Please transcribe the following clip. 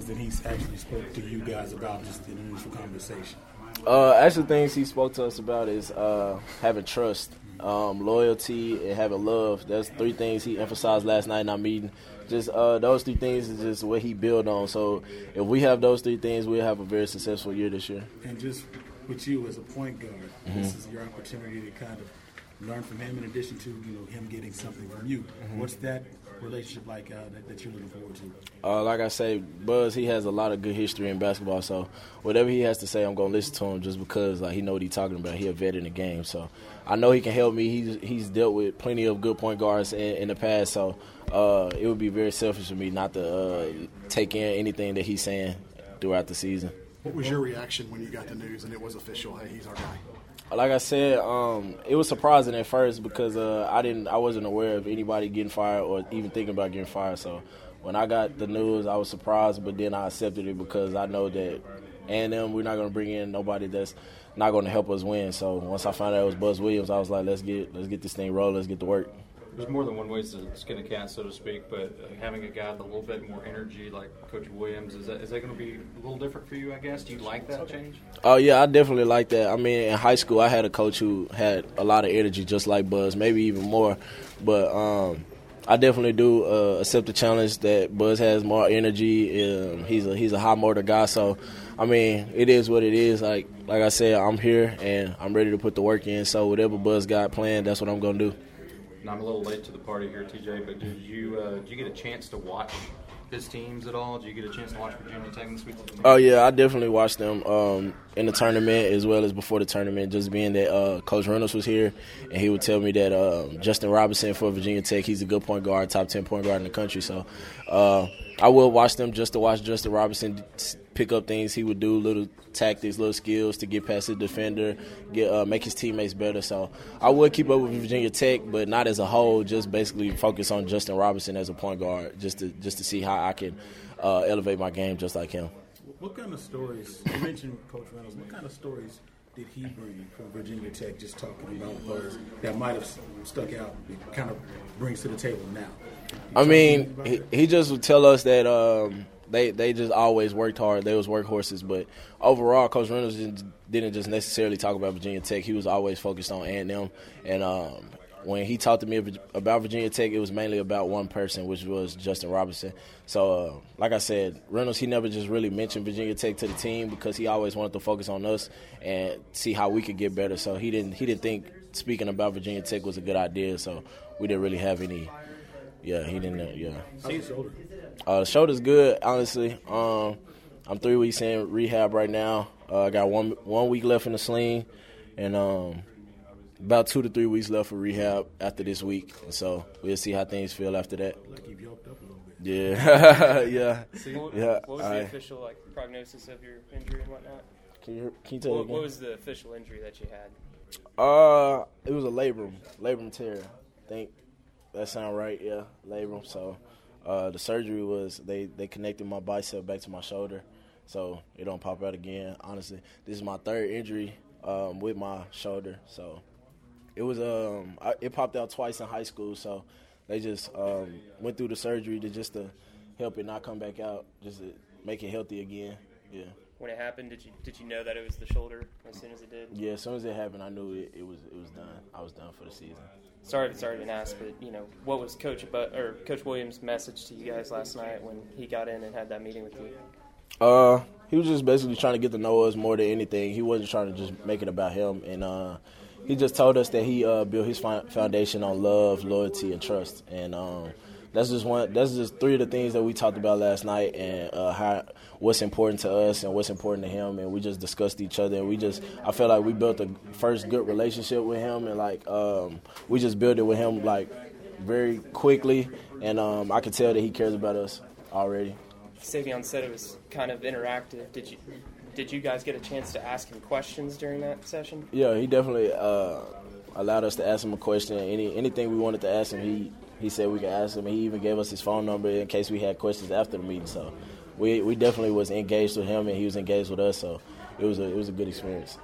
that he's actually spoke to you guys about just in initial conversation? Actually, things he spoke to us about is having trust, loyalty, and having love. That's three things he emphasized last night in our meeting. Just those three things is just what he built on. So if we have those three things, we'll have a very successful year this year. And just with you as a point guard, this is your opportunity to kind of learn from him in addition to him getting something from you. What's that relationship like that you're looking forward to? Like I say, Buzz, he has a lot of good history in basketball, so whatever he has to say, I'm going to listen to him just because he know what he's talking about. He a vet in the game, so I know he can help me. He's dealt with plenty of good point guards in the past, so it would be very selfish of me not to take in anything that he's saying throughout the season. What was your reaction when you got the news and it was official? Hey, he's our guy. Like I said, it was surprising at first because I wasn't aware of anybody getting fired or even thinking about getting fired. So when I got the news, I was surprised, but then I accepted it because I know that A&M, we're not going to bring in nobody that's not going to help us win. So once I found out it was Buzz Williams, I was like, let's get this thing rolling, let's get to work. There's more than one way to skin a cat, so to speak, but having a guy with a little bit more energy like Coach Williams, is that going to be a little different for you, I guess? Do you like that change? Oh, yeah, I definitely like that. I mean, in high school, I had a coach who had a lot of energy just like Buzz, maybe even more. But I definitely do accept the challenge that Buzz has more energy. He's a high motor guy, so, I mean, it is what it is. Like I said, I'm here, and I'm ready to put the work in. So whatever Buzz got planned, that's what I'm going to do. And I'm a little late to the party here, TJ, but did you get a chance to watch his teams at all? Did you get a chance to watch Virginia Tech this week? Oh, yeah, I definitely watched them in the tournament as well as before the tournament, just being that Coach Reynolds was here, and he would tell me that Justin Robinson for Virginia Tech, he's a good point guard, top 10 point guard in the country. So I will watch them just to watch Justin Robinson pick up things he would do, little tactics, little skills to get past the defender, make his teammates better. So I would keep up with Virginia Tech, but not as a whole, just basically focus on Justin Robinson as a point guard, just to see how I can elevate my game just like him. What kind of stories, you mentioned Coach Reynolds, what kind of stories did he bring from Virginia Tech, just talking about Buzz, that might have stuck out, that kind of brings to the table now? I mean, he just would tell us that they just always worked hard. They was workhorses. But overall, Coach Reynolds didn't just necessarily talk about Virginia Tech. He was always focused on A&M. And when he talked to me about Virginia Tech, it was mainly about one person, which was Justin Robinson. So, like I said, Reynolds, he never just really mentioned Virginia Tech to the team because he always wanted to focus on us and see how we could get better. So he didn't think speaking about Virginia Tech was a good idea. So we didn't really have any. Yeah, he didn't. Yeah. How's the shoulder? The shoulder's good, honestly. I'm 3 weeks in rehab right now. I got one week left in the sling, and about 2 to 3 weeks left for rehab after this week. And so we'll see how things feel after that. Like you've yoked up a little bit. Yeah, yeah. What was the official prognosis of your injury and whatnot? Can you tell me again? What was the official injury that you had? It was a labrum tear. I think that sound right. Yeah, labrum. So. The surgery was they connected my bicep back to my shoulder, so it don't pop out again. Honestly, this is my third injury with my shoulder, so it was it popped out twice in high school. So they just went through the surgery to help it not come back out, just to make it healthy again. Yeah. When it happened, did you know that it was the shoulder as soon as it did? Yeah, as soon as it happened, I knew it was done. I was done for the season. Sorry if it's already been asked, but what was Coach Williams' message to you guys last night when he got in and had that meeting with you? He was just basically trying to get to know us more than anything. He wasn't trying to just make it about him, and he just told us that he built his foundation on love, loyalty, and trust. And that's just three of the things that we talked about last night, and what's important to us and what's important to him. And we just discussed each other. And I felt like we built the first good relationship with him, and we just built it with him very quickly. And I could tell that he cares about us already. Savion said it was kind of interactive. Did you guys get a chance to ask him questions during that session? Yeah, he definitely allowed us to ask him a question. Anything we wanted to ask him, he said we could ask him. He even gave us his phone number in case we had questions after the meeting. So we definitely was engaged with him, and he was engaged with us. So it was a good experience.